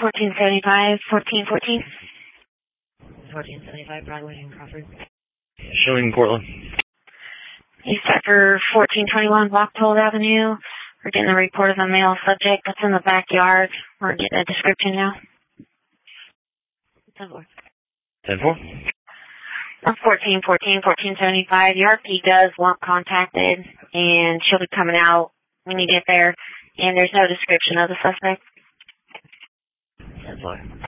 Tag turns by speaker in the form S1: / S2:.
S1: 1475, 1414.
S2: 1475 Broadway in Crawford.
S3: Showing Portland.
S1: East Sector 1421 Blocktold Avenue. We're getting a report of a male subject that's in the backyard. We're getting a description now.
S2: 10-4.
S3: 10-4.
S1: 1475. The RP does want contacted, and she'll be coming out when you get there, and there's no description of the suspect.
S3: 10-4.